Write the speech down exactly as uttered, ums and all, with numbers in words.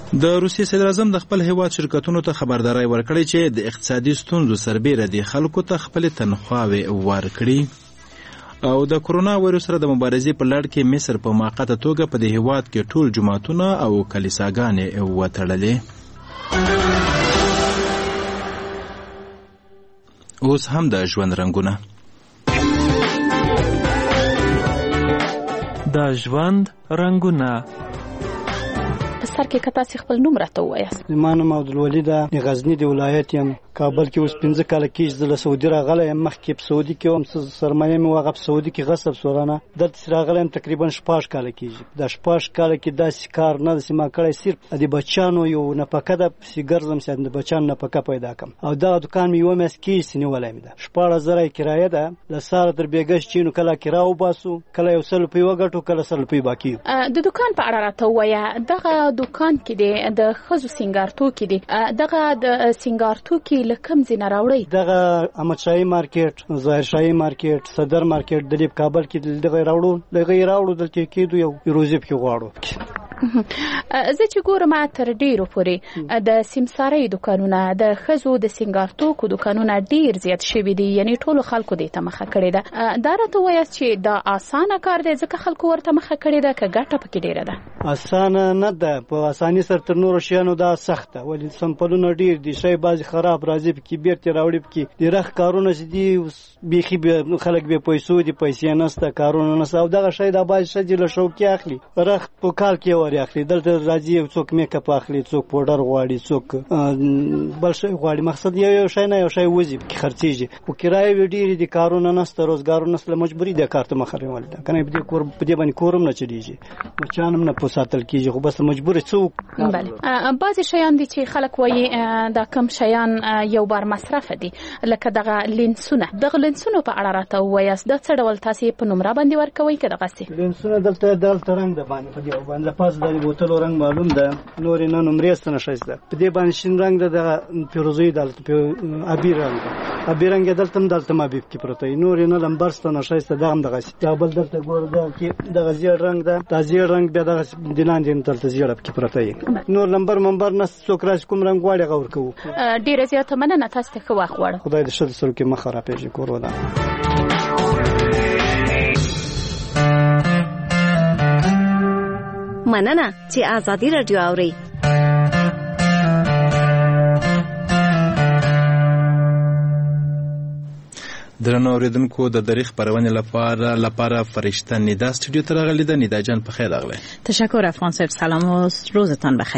د روسیې صدراعظم د خپل هیواد شرکتونو ته خبرداری ورکړی چې د اقتصادي ستونزو سربیره د خلکو ته خپل تنخواوې ورکړي. او د کرونا وایرس سره د مبارزې په لړ کې مصر په موقته توګه په دې هیواد کې ټول جماعتونه او کلیساګانې وتړلې. اوس هم د ژوند رنګونه. د ژوند رنګونه. سر کې که تاسې خپل نوم راته ووایاست. زما نوم عبدالولي ده، د غزني د ولایت یم. کابل کې اوس پنځه کاله کېږي زه له سعودي راغلی یم. مخکې په سعودي کې وم، سرمایه مې هغه په سعودي کې غصب سولانه. دلته چې راغلی یم تقریبا شپږ کاله کېږي. دا شپږ کاله کې داسې کار نه داسې ما کړی، صرف د بچیانو یو نفقه ده، پسې ګرځم چې د بچیانو نفقه پیدا کړم. او دغه دوکان مې یوه میاشت کېږي چې نیولی مې ده. شپاړس زره یې کرایه ده. له سهاره تر بېګه چې نو کله کرا وباسو، کله یو سل روپۍ وګټو، کله سل روپۍ باقي وي. د دوکان په اړه راته ووایه. دغه دوکان کې دی د ښځو سینګار توکي دي. دغه د سینګار توکي له کوم ځای نه راوړئ؟ دغه احمدشاهي مارکیټ، ظاهرشاهي مارکیټ، صدر مارکیټ د کابل کې دغه راوړو دغه یې راوړو دلته کېدو یو روزي پکې غواړو. زه چې ګورم تر ډیرو پورې د سیمسارۍ دوکانونه، د ښځو د سینګار توکو دوکانونه ډیر زیات شوي دي، یعنی ټولو خلکو دې ته مخه کړې ده. دا راته ووایاست چې دا اسانه کار دی ځکه خلکو ورته مخه کړې ده که ګټه پکې ډیره ده؟ اسانه نه ده، په اساني سره تر نورو شیانو دا سخت ده. ولې سمپلونه ډیر دي، شی بعضې خراب راځي پکې بیرته راوړي. پکې د رخ کارونه چې دي بیخي خلک بې پیسو دي، پیسې نشته، کارونه نشته. او دغه شی دا بعضې ښځې له شوقي اخلي، رخ په کال کې اخلي. دلته راځي څوک میک اپ اخلي، څوک پوډر غواړي، څوک بل شی غواړي. مقصد یو یو شی نه یو شی وځي پکې خرڅېږي. خو کرایې وي ډېرې دي، کارونه نشته، روزګارونه نشته، مجبوري ده کار ته مخه نیول ده. که نه په دې کور په دې باندې کور هم نه چلېږي، بچیان هم نه په ساتل کېږي، خو بس مجبور څوک. بله، بعضې شیان دي چې خلک وایي دا کم شیان یو بار مصرف دي، لکه دغه لینسونه. دغه لینسونو په اړه راته ووایاست. دا څه ډول تاسې په نمره باندې ورکوئ که دغسې؟ لینسونه دلته دلته رنګ د باندې په دې باندې پاس د بوتلو رنګ معلوم ده، نور نه نمرې ست نه ښایسته. په دې باندې شین رنګ ده، د فیروزي دلته ابي رنګ ده، ابي رنګ دلته هم دلته ما بیب کې پروت دی، نور نه لمبر ست نه ښایسته. دا هم دغه دا بل دلته ګور ده کې دغه زیړ رنګ ده، دا زیړ رنګ بیا دغه دلاندې دلته زیړ کې پروت دی. نور لمبر منبر نه څوک راځي کوم رنګ غواړي غور کوو. ډیره زیاته مننه، تاسو ته ښه وخت غواړم. خدای دې ښه سره کې مخ را پیژې کور ودا. مننه چې آزادي رادیو اوري. درنو اوریدونکو، د دریغ خپرونې لپاره لپاره فرشته نیدا استودیو ته راغلې ده. نیدا جان په خیر راغلی. تشکر افغان صاحب، سلام و روزتان بخیر.